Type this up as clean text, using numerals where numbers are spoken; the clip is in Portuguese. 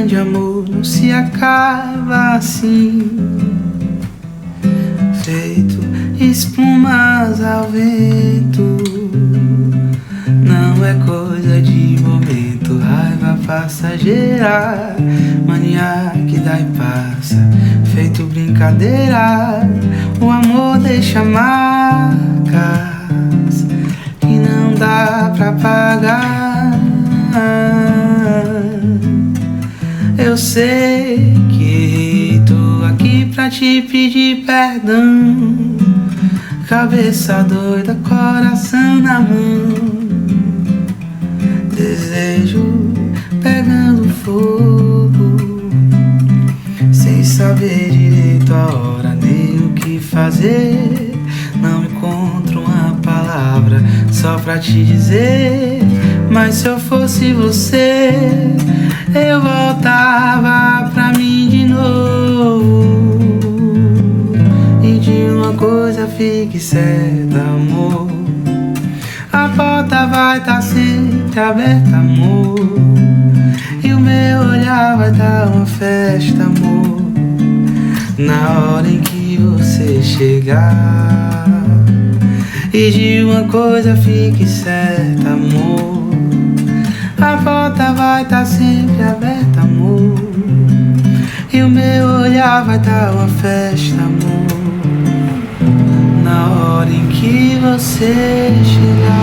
grande amor não se acaba assim, feito espumas ao vento. Não é coisa de momento, raiva passageira, mania que dá e passa, feito brincadeira. O amor deixa marcas que não dá pra pagar. Eu sei que errei, tô aqui pra te pedir perdão. Cabeça doida, coração na mão, desejo pegando fogo, sem saber direito a hora nem o que fazer. Não encontro uma palavra só pra te dizer, mas se eu fosse você, eu voltava pra mim de novo. E de uma coisa fique certa, amor, a porta vai tá sempre aberta, amor, e o meu olhar vai dar uma festa, amor, na hora em que você chegar. E de uma coisa fique certa, amor, a porta vai tá sempre aberta, amor, e o meu olhar vai dar uma festa, amor, na hora em que você chegar.